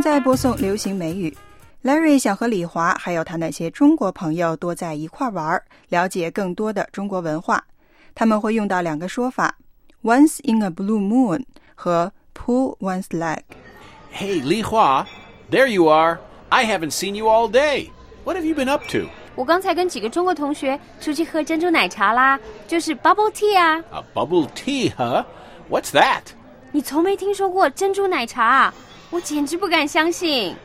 在播送流行美语。Larry 想和李华还有他那些中国朋友多在一块玩，了解更多的中国文化。他们会用到两个说法 Once in a blue moon 和 pull one's leg. Hey, Li Hua, there you are. I haven't seen you all day. What have you been up to? 我刚才跟几个中国同学出去喝珍珠奶茶啦，就是 bubble tea 啊。 A bubble tea, huh? What's that? 你从没听说过珍珠奶茶啊？我简直不敢相信。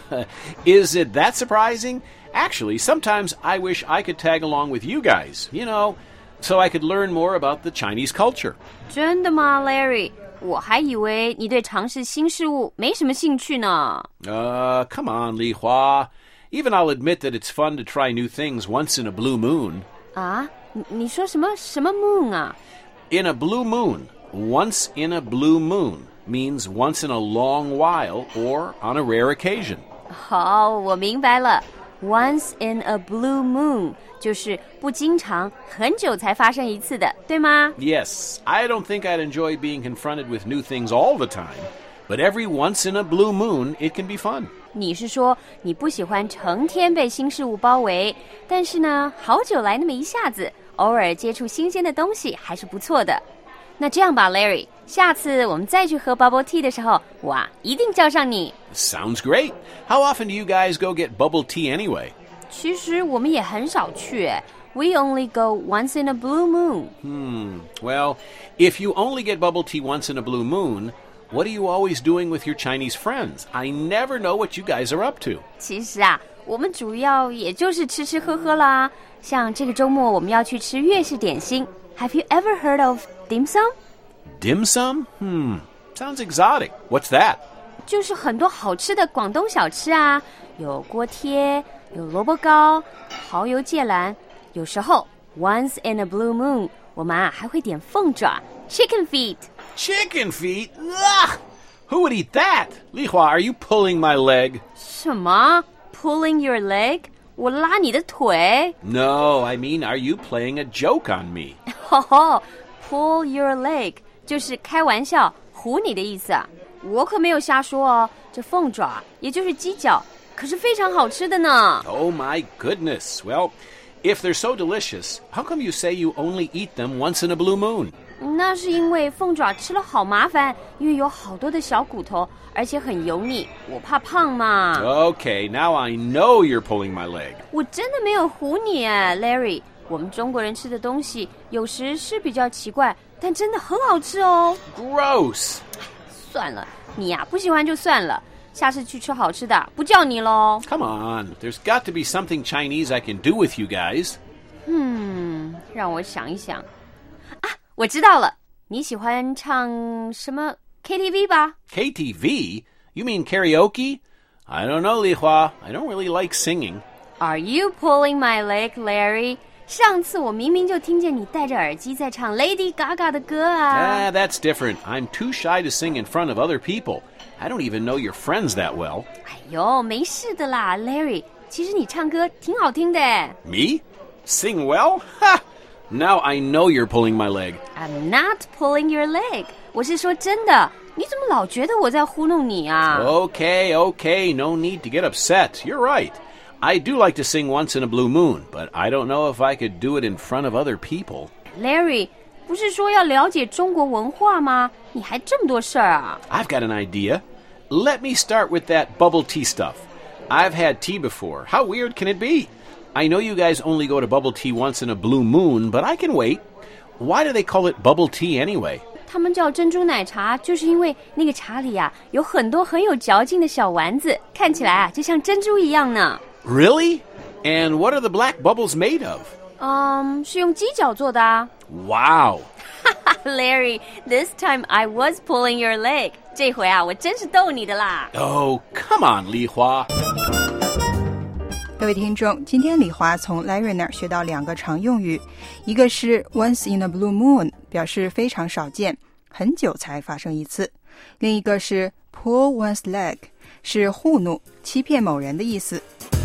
Is it that surprising? Actually, sometimes I wish I could tag along with you guys, so I could learn more about the Chinese culture. 真的吗 ，Larry？ 我还以为你对尝试新事物没什么兴趣呢。 Come on, Li Hua. Even I'll admit that it's fun to try new things once in a blue moon. 啊？你说什么 moon 啊？ In a blue moon, once in a blue moon means once in a long while or on a rare occasion. 好，我明白了。Once in a blue moon 就是不经常，很久才发生一次的，对吗？ Yes, I don't think I'd enjoy being confronted with new things all the time, but every once in a blue moon, it can be fun. 你是说你不喜欢成天被新事物包围，但是呢，好久来那么一下子，偶尔接触新鲜的东西还是不错的。那这样吧 Larry， 下次我们再去喝 bubble tea 的时候，我一定叫上你。 Sounds great. How often do you guys go get bubble tea anyway? 其实我们也很少去We only go once in a blue moon. Well, if you only get bubble tea once in a blue moon, what are you always doing with your Chinese friends? I never know what you guys are up to. 其实啊，我们主要也就是吃吃喝喝啦。像这个周末我们要去吃粤式点心。Have you ever heard of dim sum? Dim sum? Sounds exotic. What's that? 就是很多好吃的广东小吃啊，有锅贴，有萝卜糕，蚝油芥兰。有时候 once in a blue moon， 我们还会点凤爪 chicken feet. Chicken feet? Ugh! Who would eat that? Li Hua, are you pulling my leg? 什么 pulling your leg？ 我拉你的腿？ No, I mean, are you playing a joke on me? Pull your leg 就是开玩笑唬你的意思啊。我可没有瞎说哦，这凤爪也就是鸡脚，可是非常好吃的呢。 Oh my goodness. Well, if they're so delicious, how come you say you only eat them once in a blue moon? 那是因为凤爪吃了好麻烦，因为有好多的小骨头，而且很油腻，我怕胖嘛。 Okay, now I know you're pulling my leg. 我真的没有唬你Larry。我们中国人吃的东西有时是比较奇怪，但真的很好吃哦。 Gross. 算了，你呀不喜欢就算了，下次去吃好吃的，不叫你咯。 Come on, there's got to be something Chinese I can do with you guys. 让我想一想啊，我知道了，你喜欢唱什么 KTV 吧？ KTV? You mean karaoke? I don't know, Li Hua. I don't really like singing. Are you pulling my leg, Larry? 上次我明明就听见你戴着耳机在唱 Lady Gaga 的歌啊。 That's different. I'm too shy to sing in front of other people. I don't even know your friends that well. 哎呦，没事的啦 ，Larry。其实你唱歌挺好听的。 Me? Sing well? Ha! Now I know you're pulling my leg. I'm not pulling your leg. 我是说真的，你怎么老觉得我在糊弄你啊？ Okay, no need to get upset. You're right. I do like to sing once in a blue moon, but I don't know if I could do it in front of other people. Larry, 不是说要了解中国文化吗？你还这么多事儿啊？ I've got an idea. Let me start with that bubble tea stuff. I've had tea before. How weird can it be? I know you guys only go to bubble tea once in a blue moon, but I can wait. Why do they call it bubble tea anyway? 他们叫珍珠奶茶，就是因为那个茶里有很多很有嚼劲的小丸子，看起来就像珍珠一样呢。 Really? And what are the black bubbles made of? 是用鸡脚做的啊。 Wow. Larry, this time I was pulling your leg. 这回我真是逗你的啦。 Oh, come on, Li Hua. 各位听众，今天李华从 Larry 那儿学到两个常用语，一个是 once in a blue moon， 表示非常少见，很久才发生一次；另一个是 pull one's leg， 是糊弄、欺骗某人的意思。